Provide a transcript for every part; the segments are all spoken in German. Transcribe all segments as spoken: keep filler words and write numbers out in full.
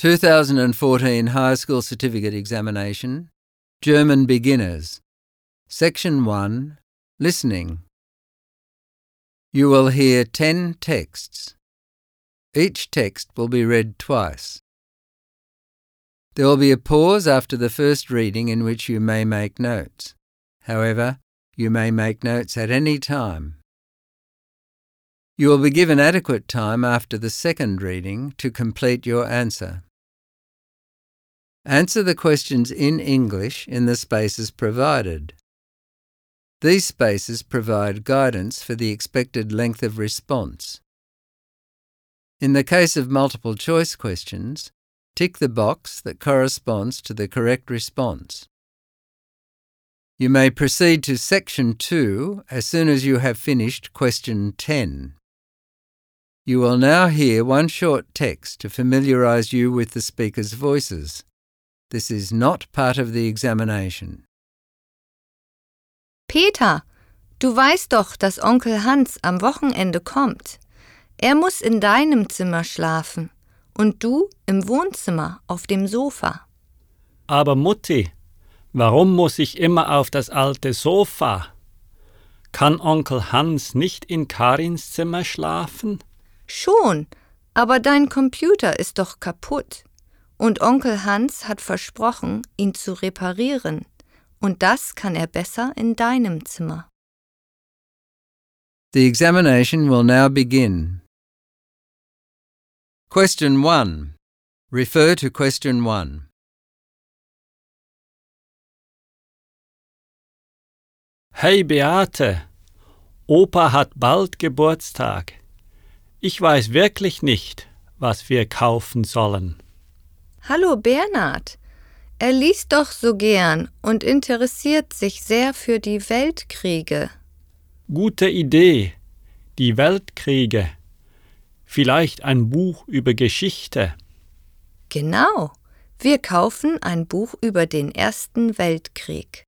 two thousand fourteen High School Certificate Examination, German Beginners, Section one, Listening. You will hear ten texts. Each text will be read twice. There will be a pause after the first reading in which you may make notes. However, you may make notes at any time. You will be given adequate time after the second reading to complete your answer. Answer the questions in English in the spaces provided. These spaces provide guidance for the expected length of response. In the case of multiple choice questions, tick the box that corresponds to the correct response. You may proceed to Section two as soon as you have finished Question ten. You will now hear one short text to familiarise you with the speakers' voices. This is not part of the examination. Peter, du weißt doch, dass Onkel Hans am Wochenende kommt. Er muss in deinem Zimmer schlafen und du im Wohnzimmer auf dem Sofa. Aber Mutti, warum muss ich immer auf das alte Sofa? Kann Onkel Hans nicht in Karins Zimmer schlafen? Schon, aber dein Computer ist doch kaputt. Und Onkel Hans hat versprochen, ihn zu reparieren. Und das kann er besser in deinem Zimmer. The examination will now begin. Question one. Refer to Question one. Hey Beate, Opa hat bald Geburtstag. Ich weiß wirklich nicht, was wir kaufen sollen. Hallo Bernhard, er liest doch so gern und interessiert sich sehr für die Weltkriege. Gute Idee, die Weltkriege. Vielleicht ein Buch über Geschichte. Genau, wir kaufen ein Buch über den Ersten Weltkrieg.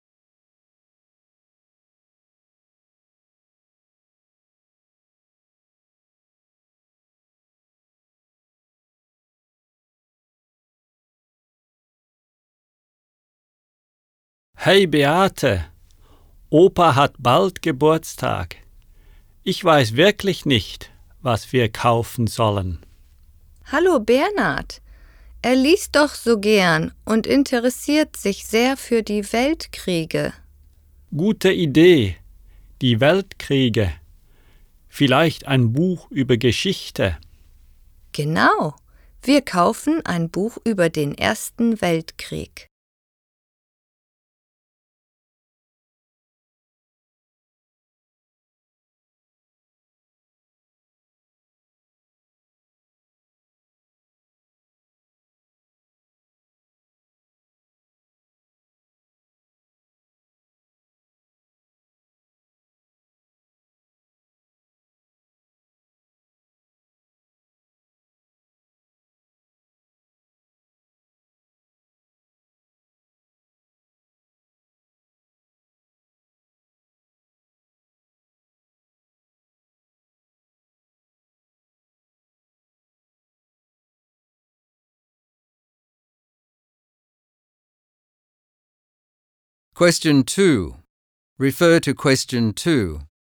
Hey Beate, Opa hat bald Geburtstag. Ich weiß wirklich nicht, was wir kaufen sollen. Hallo Bernhard, er liest doch so gern und interessiert sich sehr für die Weltkriege. Gute Idee, die Weltkriege. Vielleicht ein Buch über Geschichte. Genau, wir kaufen ein Buch über den Ersten Weltkrieg. Question two. Refer to Question two.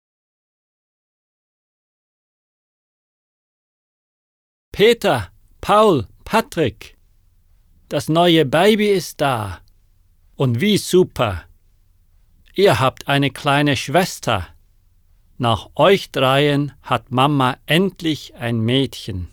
Peter, Paul, Patrick, das neue Baby ist da. Und wie super. Ihr habt eine kleine Schwester. Nach euch dreien hat Mama endlich ein Mädchen.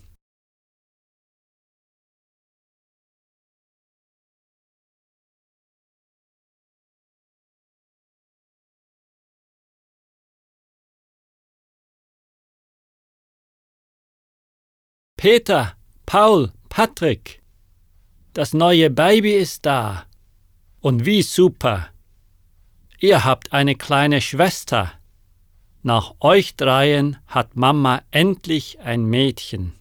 Peter, Paul, Patrick, das neue Baby ist da. Und wie super. Ihr habt eine kleine Schwester. Nach euch dreien hat Mama endlich ein Mädchen.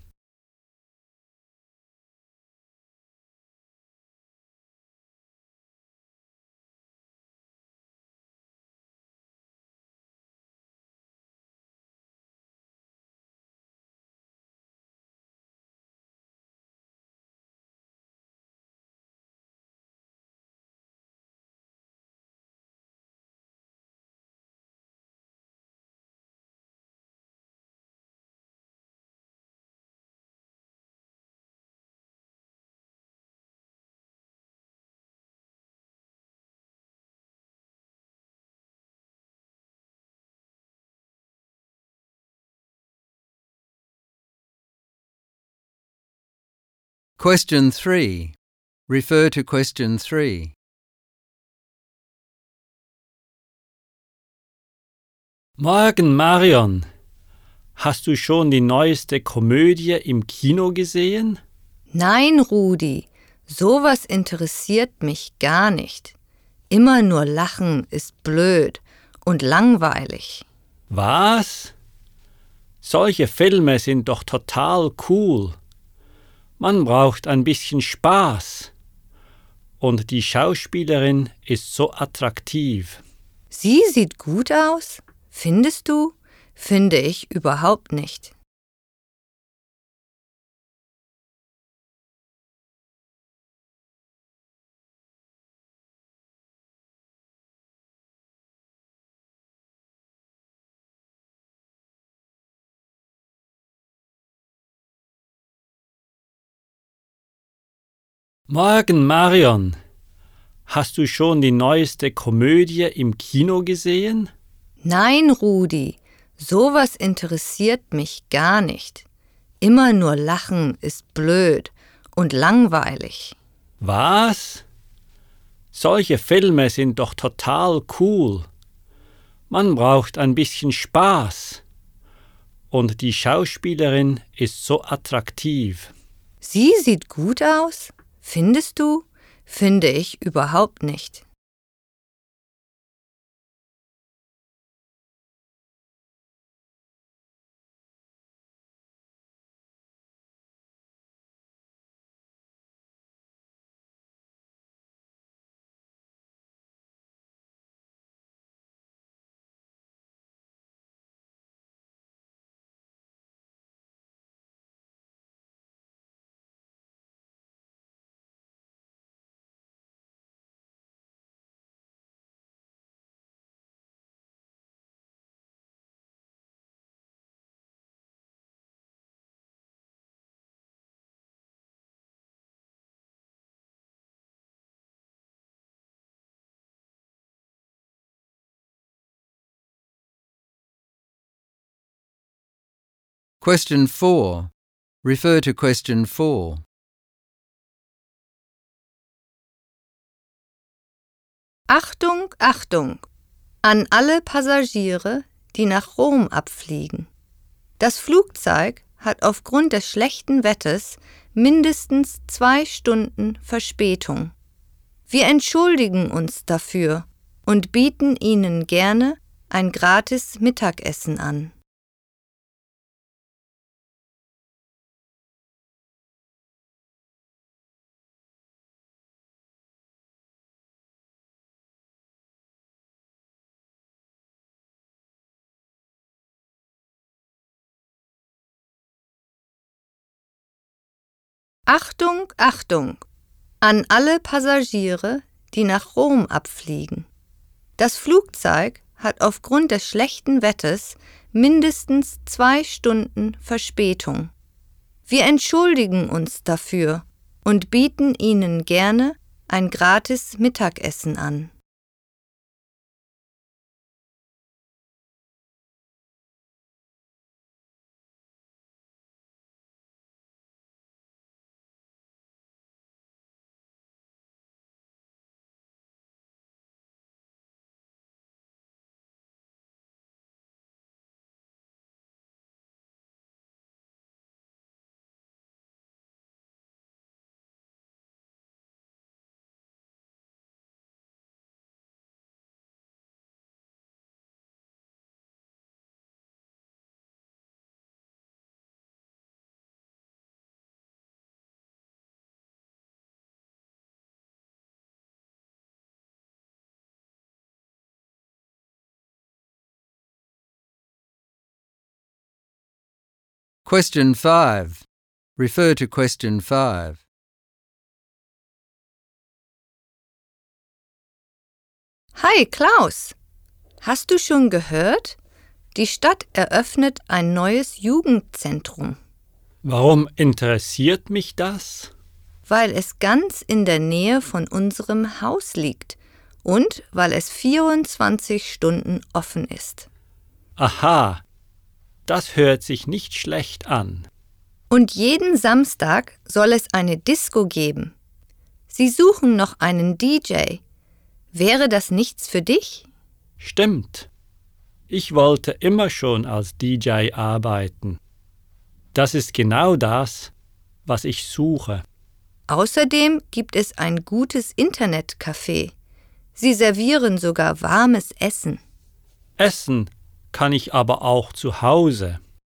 Question three. Refer to question three. Morgen, Marion. Hast du schon die neueste Komödie im Kino gesehen? Nein, Rudi, sowas interessiert mich gar nicht. Immer nur lachen ist blöd und langweilig. Was? Solche Filme sind doch total cool. Man braucht ein bisschen Spaß. Und die Schauspielerin ist so attraktiv. Sie sieht gut aus? Findest du? Finde ich überhaupt nicht. Morgen, Marion. Hast du schon die neueste Komödie im Kino gesehen? Nein, Rudi, sowas interessiert mich gar nicht. Immer nur lachen ist blöd und langweilig. Was? Solche Filme sind doch total cool. Man braucht ein bisschen Spaß. Und die Schauspielerin ist so attraktiv. Sie sieht gut aus? Findest du? Finde ich überhaupt nicht. Question four. Refer to question four. Achtung, Achtung! An alle Passagiere, die nach Rom abfliegen. Das Flugzeug hat aufgrund des schlechten Wetters mindestens zwei Stunden Verspätung. Wir entschuldigen uns dafür und bieten Ihnen gerne ein gratis Mittagessen an. Achtung, Achtung! An alle Passagiere, die nach Rom abfliegen. Das Flugzeug hat aufgrund des schlechten Wetters mindestens zwei Stunden Verspätung. Wir entschuldigen uns dafür und bieten Ihnen gerne ein gratis Mittagessen an. Question five. Refer to question five. Hi Klaus! Hast du schon gehört? Die Stadt eröffnet ein neues Jugendzentrum. Warum interessiert mich das? Weil es ganz in der Nähe von unserem Haus liegt und weil es vierundzwanzig Stunden offen ist. Aha, das hört sich nicht schlecht an. Und jeden Samstag soll es eine Disco geben. Sie suchen noch einen D J. Wäre das nichts für dich? Stimmt. Ich wollte immer schon als D J arbeiten. Das ist genau das, was ich suche. Außerdem gibt es ein gutes Internetcafé. Sie servieren sogar warmes Essen. Essen kann ich aber auch zu Hause.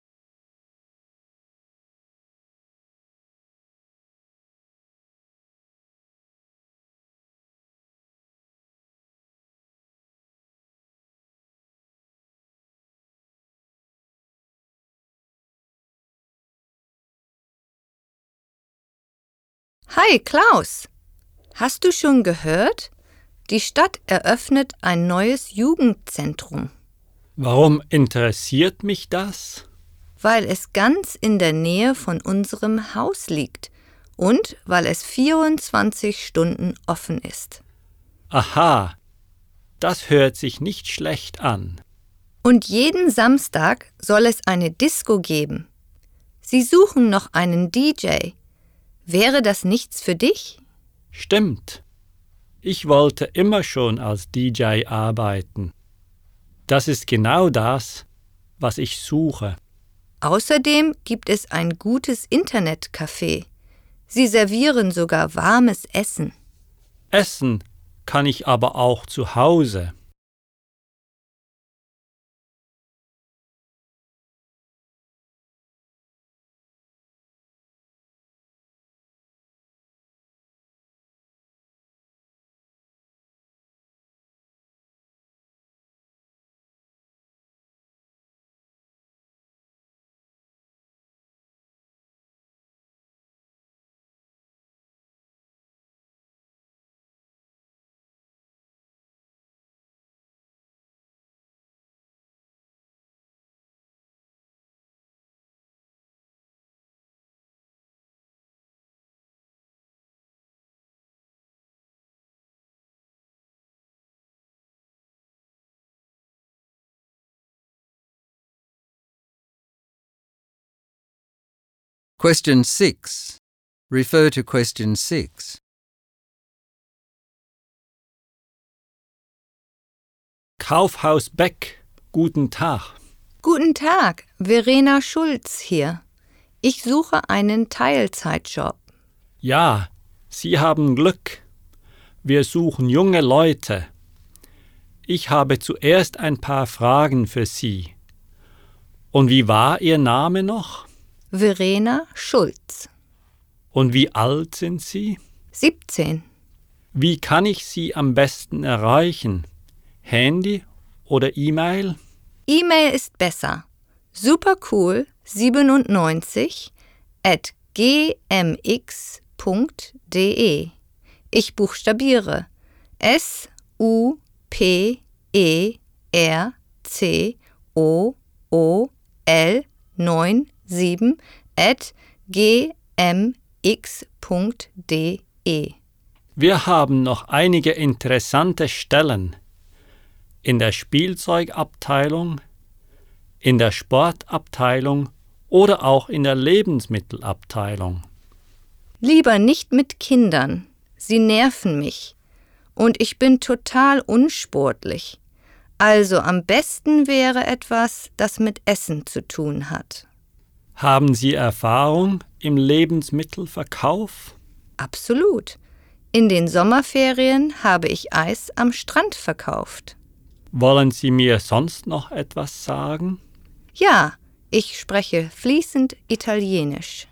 Hi Klaus, hast du schon gehört? Die Stadt eröffnet ein neues Jugendzentrum. Warum interessiert mich das? Weil es ganz in der Nähe von unserem Haus liegt und weil es vierundzwanzig Stunden offen ist. Aha, das hört sich nicht schlecht an. Und jeden Samstag soll es eine Disco geben. Sie suchen noch einen D J. Wäre das nichts für dich? Stimmt. Ich wollte immer schon als D J arbeiten. Das ist genau das, was ich suche. Außerdem gibt es ein gutes Internetcafé. Sie servieren sogar warmes Essen. Essen kann ich aber auch zu Hause. Question six. Refer to question six. Kaufhaus Beck, guten Tag. Guten Tag, Verena Schulz hier. Ich suche einen Teilzeitjob. Ja, Sie haben Glück. Wir suchen junge Leute. Ich habe zuerst ein paar Fragen für Sie. Und wie war Ihr Name noch? Verena Schulz. Und wie alt sind Sie? siebzehn. Wie kann ich Sie am besten erreichen? Handy oder E-Mail? E-Mail ist besser. Supercool siebenundneunzig at gmx punkt de. Ich buchstabiere S U P E R C O O L neunundneunzig at gmx punkt de. Wir haben noch einige interessante Stellen. In der Spielzeugabteilung, in der Sportabteilung oder auch in der Lebensmittelabteilung. Lieber nicht mit Kindern. Sie nerven mich. Und ich bin total unsportlich. Also am besten wäre etwas, das mit Essen zu tun hat. Haben Sie Erfahrung im Lebensmittelverkauf? Absolut. In den Sommerferien habe ich Eis am Strand verkauft. Wollen Sie mir sonst noch etwas sagen? Ja, ich spreche fließend Italienisch.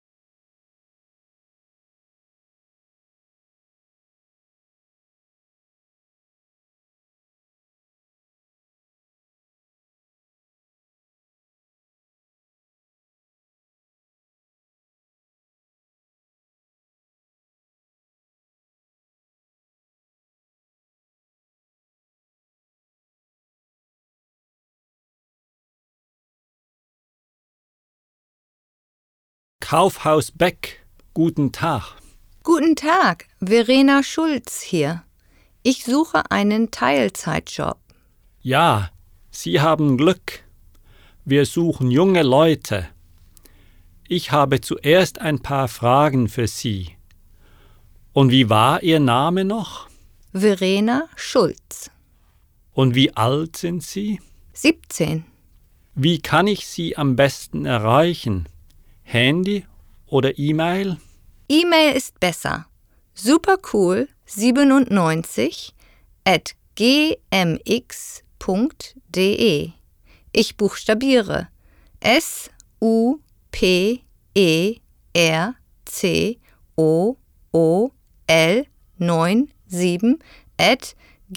Kaufhaus Beck, guten Tag. Guten Tag, Verena Schulz hier. Ich suche einen Teilzeitjob. Ja, Sie haben Glück. Wir suchen junge Leute. Ich habe zuerst ein paar Fragen für Sie. Und wie war Ihr Name noch? Verena Schulz. Und wie alt sind Sie? siebzehn. Wie kann ich Sie am besten erreichen? Handy oder E-Mail? E-Mail ist besser. Supercool siebenundneunzig at gmx punkt de. Ich buchstabiere S U P E R C O O L neunundneunzig at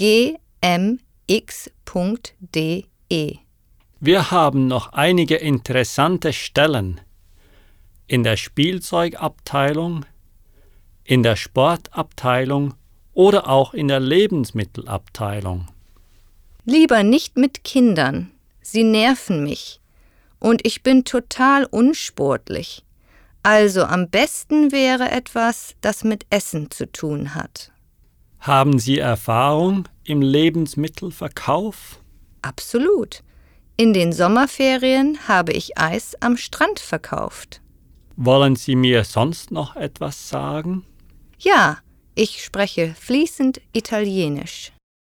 gmx punkt de. Wir haben noch einige interessante Stellen. In der Spielzeugabteilung, in der Sportabteilung oder auch in der Lebensmittelabteilung. Lieber nicht mit Kindern. Sie nerven mich. Und ich bin total unsportlich. Also am besten wäre etwas, das mit Essen zu tun hat. Haben Sie Erfahrung im Lebensmittelverkauf? Absolut. In den Sommerferien habe ich Eis am Strand verkauft. Wollen Sie mir sonst noch etwas sagen? Ja, ich spreche fließend Italienisch.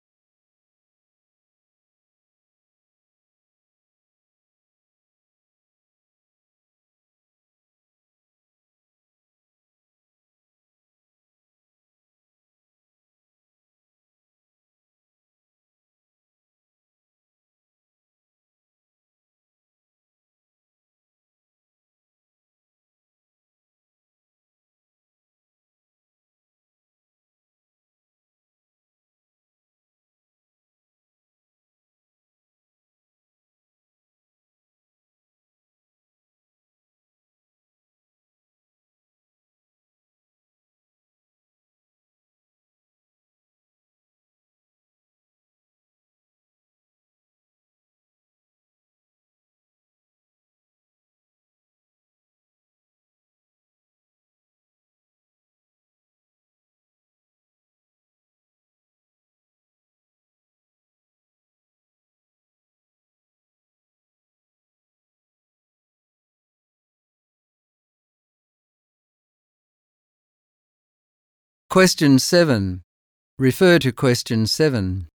Question seven. Refer to question seven.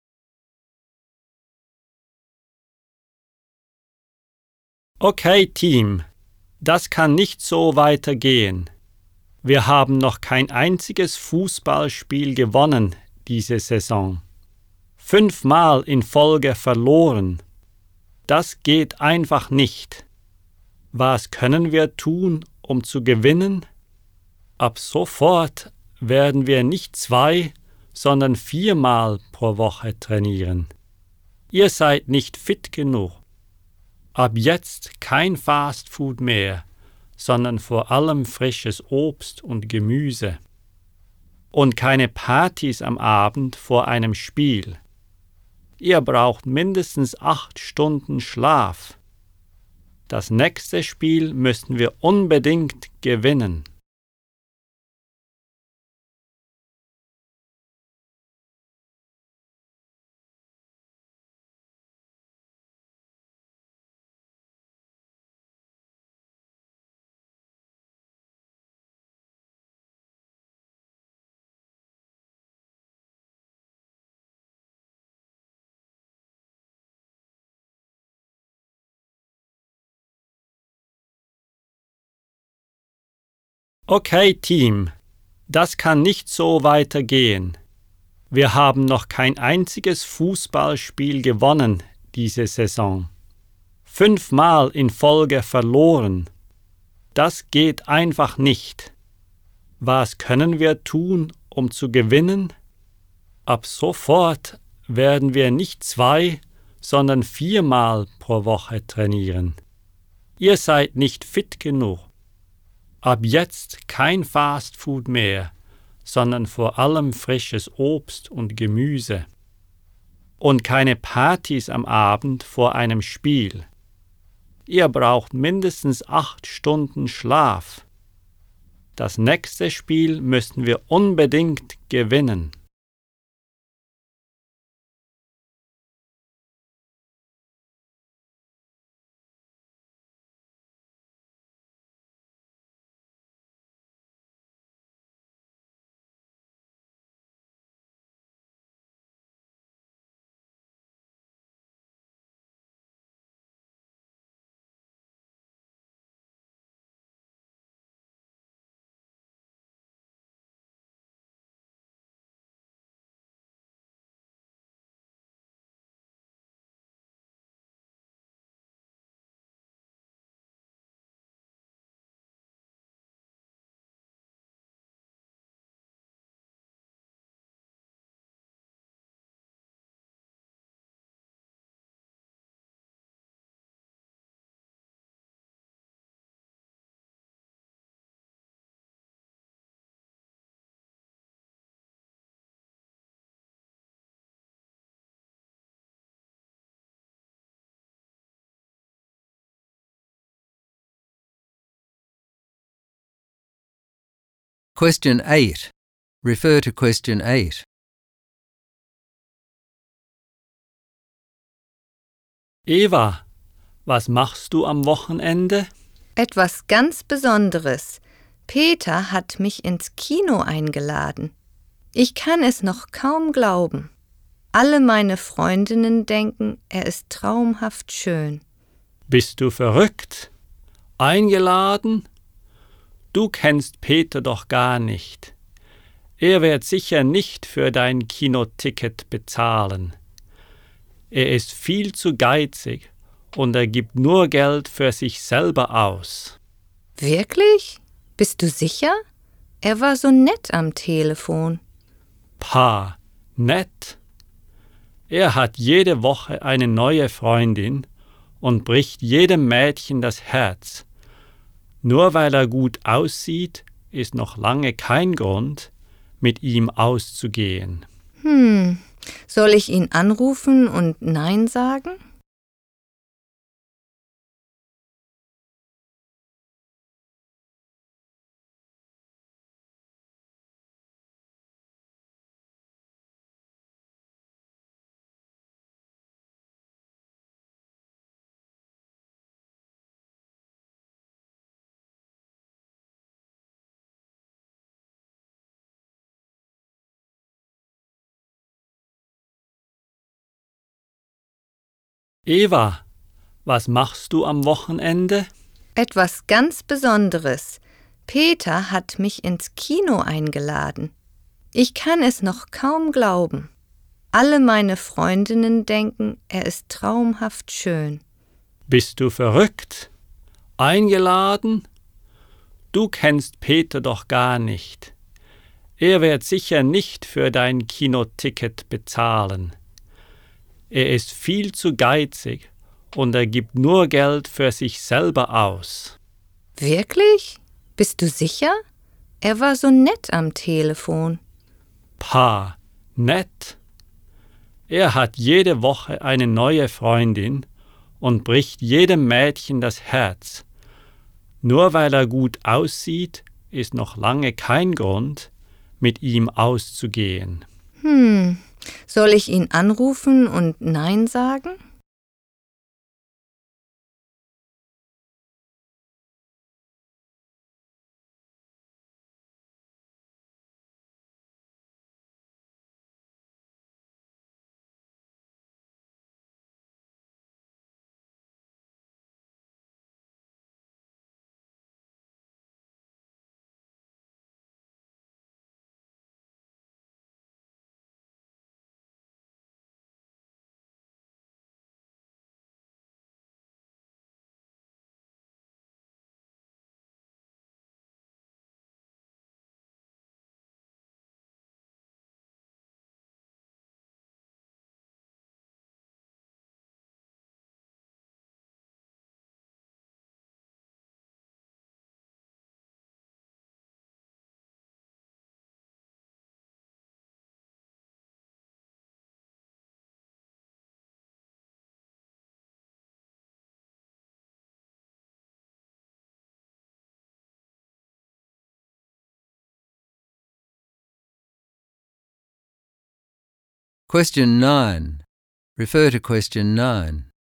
Okay, Team, das kann nicht so weitergehen. Wir haben noch kein einziges Fußballspiel gewonnen diese Saison. Fünfmal in Folge verloren. Das geht einfach nicht. Was können wir tun, um zu gewinnen? Ab sofort werden wir nicht zwei, sondern viermal pro Woche trainieren. Ihr seid nicht fit genug. Ab jetzt kein Fastfood mehr, sondern vor allem frisches Obst und Gemüse. Und keine Partys am Abend vor einem Spiel. Ihr braucht mindestens acht Stunden Schlaf. Das nächste Spiel müssen wir unbedingt gewinnen. Okay, Team, das kann nicht so weitergehen. Wir haben noch kein einziges Fußballspiel gewonnen diese Saison. Fünfmal in Folge verloren. Das geht einfach nicht. Was können wir tun, um zu gewinnen? Ab sofort werden wir nicht zwei, sondern viermal pro Woche trainieren. Ihr seid nicht fit genug. Ab jetzt kein Fastfood mehr, sondern vor allem frisches Obst und Gemüse. Und keine Partys am Abend vor einem Spiel. Ihr braucht mindestens acht Stunden Schlaf. Das nächste Spiel müssen wir unbedingt gewinnen. Question eight. Refer to question eight. Eva, was machst du am Wochenende? Etwas ganz Besonderes. Peter hat mich ins Kino eingeladen. Ich kann es noch kaum glauben. Alle meine Freundinnen denken, er ist traumhaft schön. Bist du verrückt? Eingeladen? Du kennst Peter doch gar nicht. Er wird sicher nicht für dein Kinoticket bezahlen. Er ist viel zu geizig und er gibt nur Geld für sich selber aus. Wirklich? Bist du sicher? Er war so nett am Telefon. Pah, nett. Er hat jede Woche eine neue Freundin und bricht jedem Mädchen das Herz. Nur weil er gut aussieht, ist noch lange kein Grund, mit ihm auszugehen. Hm, soll ich ihn anrufen und Nein sagen? Eva, was machst du am Wochenende? Etwas ganz Besonderes. Peter hat mich ins Kino eingeladen. Ich kann es noch kaum glauben. Alle meine Freundinnen denken, er ist traumhaft schön. Bist du verrückt? Eingeladen? Du kennst Peter doch gar nicht. Er wird sicher nicht für dein Kinoticket bezahlen. Er ist viel zu geizig und er gibt nur Geld für sich selber aus. Wirklich? Bist du sicher? Er war so nett am Telefon. Pah, nett. Er hat jede Woche eine neue Freundin und bricht jedem Mädchen das Herz. Nur weil er gut aussieht, ist noch lange kein Grund, mit ihm auszugehen. Hm, soll ich ihn anrufen und Nein sagen? Question nine. Refer to question nine.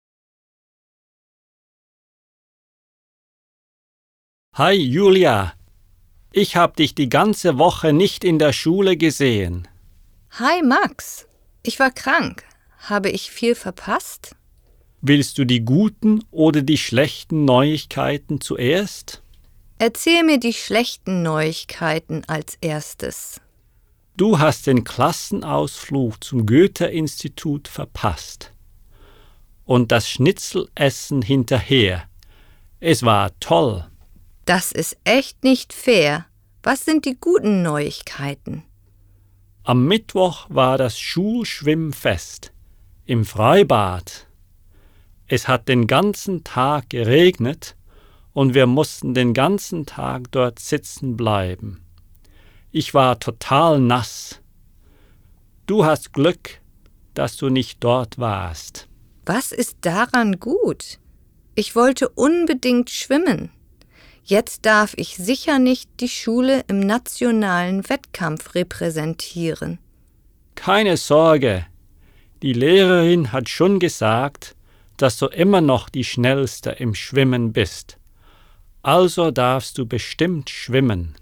Hi Julia, ich hab dich die ganze Woche nicht in der Schule gesehen. Hi Max, ich war krank. Habe ich viel verpasst? Willst du die guten oder die schlechten Neuigkeiten zuerst? Erzähl mir die schlechten Neuigkeiten als erstes. Du hast den Klassenausflug zum Goethe-Institut verpasst. Und das Schnitzelessen hinterher. Es war toll. Das ist echt nicht fair. Was sind die guten Neuigkeiten? Am Mittwoch war das Schulschwimmfest im Freibad. Es hat den ganzen Tag geregnet und wir mussten den ganzen Tag dort sitzen bleiben. Ich war total nass. Du hast Glück, dass du nicht dort warst. Was ist daran gut? Ich wollte unbedingt schwimmen. Jetzt darf ich sicher nicht die Schule im nationalen Wettkampf repräsentieren. Keine Sorge, die Lehrerin hat schon gesagt, dass du immer noch die Schnellste im Schwimmen bist. Also darfst du bestimmt schwimmen.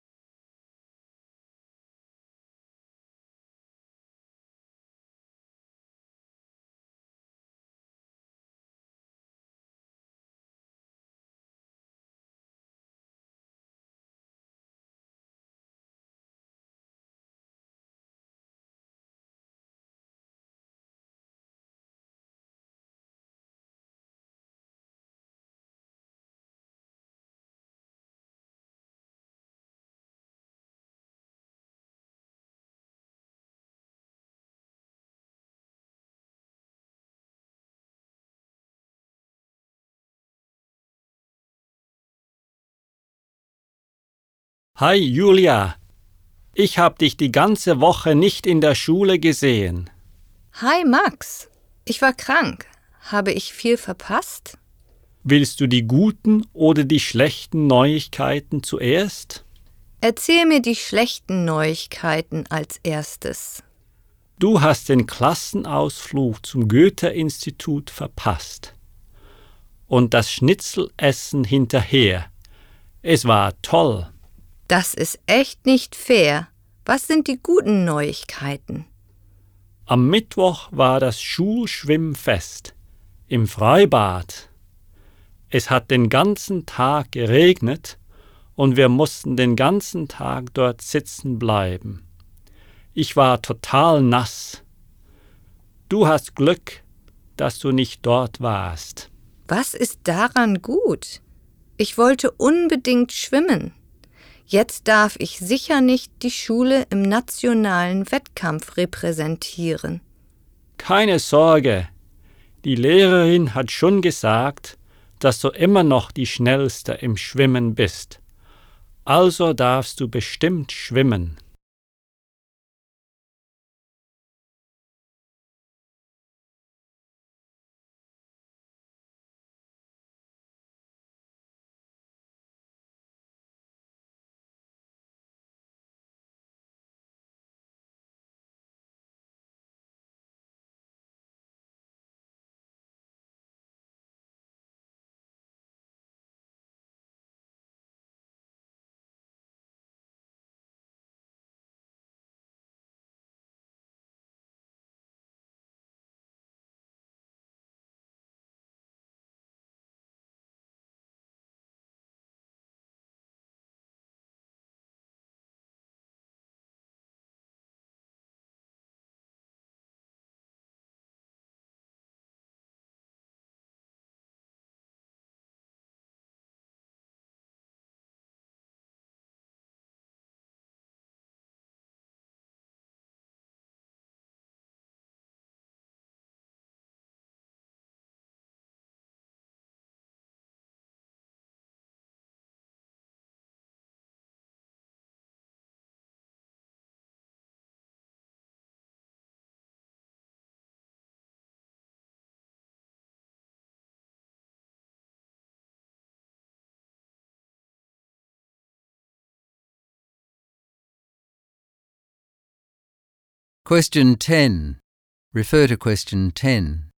Hi Julia, ich hab dich die ganze Woche nicht in der Schule gesehen. Hi Max, ich war krank. Habe ich viel verpasst? Willst du die guten oder die schlechten Neuigkeiten zuerst? Erzähl mir die schlechten Neuigkeiten als erstes. Du hast den Klassenausflug zum Goethe-Institut verpasst. Und das Schnitzelessen hinterher. Es war toll. Das ist echt nicht fair. Was sind die guten Neuigkeiten? Am Mittwoch war das Schulschwimmfest im Freibad. Es hat den ganzen Tag geregnet und wir mussten den ganzen Tag dort sitzen bleiben. Ich war total nass. Du hast Glück, dass du nicht dort warst. Was ist daran gut? Ich wollte unbedingt schwimmen. Jetzt darf ich sicher nicht die Schule im nationalen Wettkampf repräsentieren. Keine Sorge, die Lehrerin hat schon gesagt, dass du immer noch die Schnellste im Schwimmen bist. Also darfst du bestimmt schwimmen. Question ten. Refer to question ten.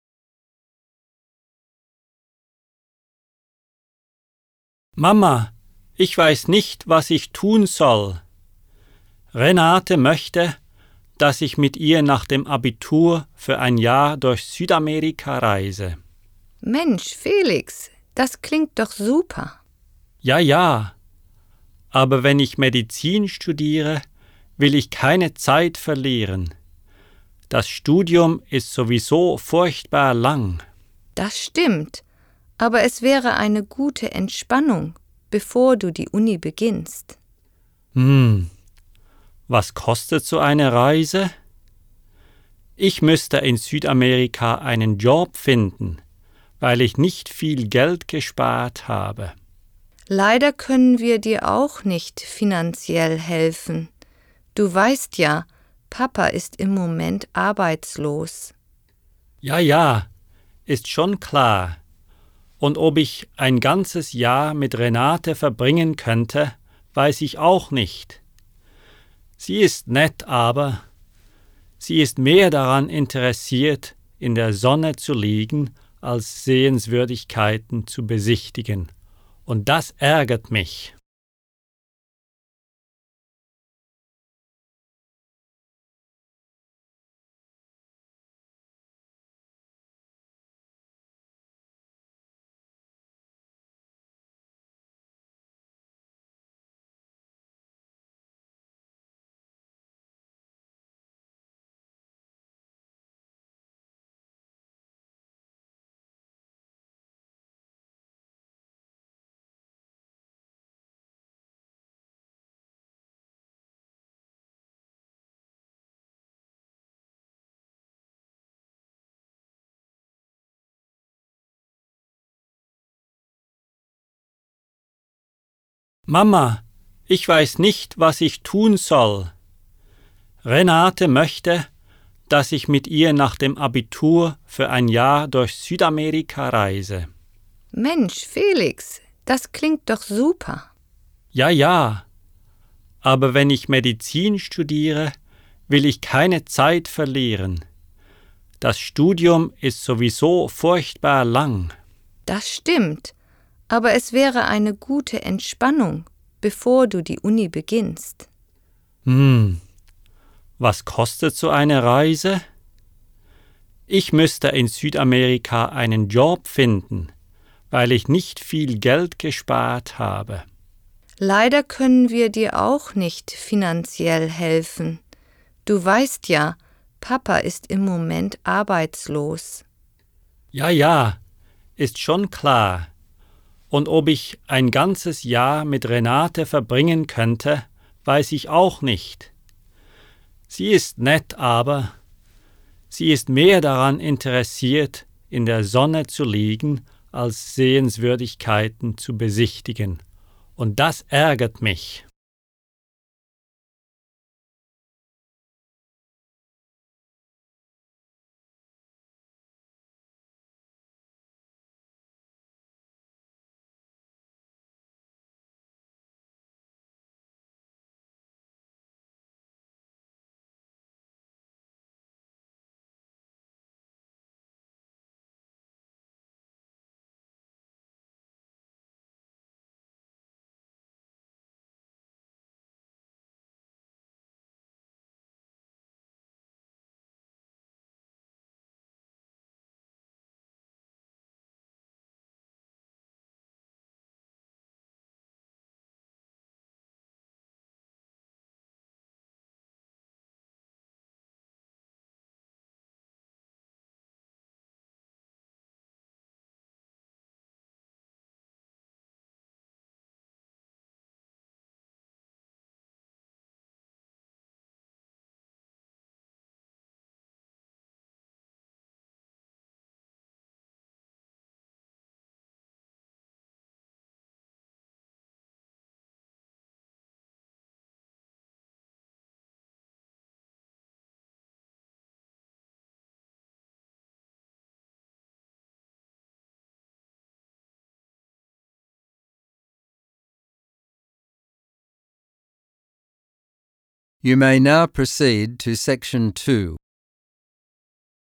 Mama, ich weiß nicht, was ich tun soll. Renate möchte, dass ich mit ihr nach dem Abitur für ein Jahr durch Südamerika reise. Mensch, Felix, das klingt doch super. Ja, ja, aber wenn ich Medizin studiere, will ich keine Zeit verlieren. Das Studium ist sowieso furchtbar lang. Das stimmt, aber es wäre eine gute Entspannung, bevor du die Uni beginnst. Hm, was kostet so eine Reise? Ich müsste in Südamerika einen Job finden, weil ich nicht viel Geld gespart habe. Leider können wir dir auch nicht finanziell helfen. Du weißt ja, Papa ist im Moment arbeitslos. Ja, ja, ist schon klar. Und ob ich ein ganzes Jahr mit Renate verbringen könnte, weiß ich auch nicht. Sie ist nett, aber sie ist mehr daran interessiert, in der Sonne zu liegen, als Sehenswürdigkeiten zu besichtigen. Und das ärgert mich. Mama, ich weiß nicht, was ich tun soll. Renate möchte, dass ich mit ihr nach dem Abitur für ein Jahr durch Südamerika reise. Mensch, Felix, das klingt doch super. Ja, ja, aber wenn ich Medizin studiere, will ich keine Zeit verlieren. Das Studium ist sowieso furchtbar lang. Das stimmt, aber es wäre eine gute Entspannung, bevor du die Uni beginnst. Hm, was kostet so eine Reise? Ich müsste in Südamerika einen Job finden, weil ich nicht viel Geld gespart habe. Leider können wir dir auch nicht finanziell helfen. Du weißt ja, Papa ist im Moment arbeitslos. Ja, ja, ist schon klar. Und ob ich ein ganzes Jahr mit Renate verbringen könnte, weiß ich auch nicht. Sie ist nett, aber sie ist mehr daran interessiert, in der Sonne zu liegen, als Sehenswürdigkeiten zu besichtigen. Und das ärgert mich. You may now proceed to section two.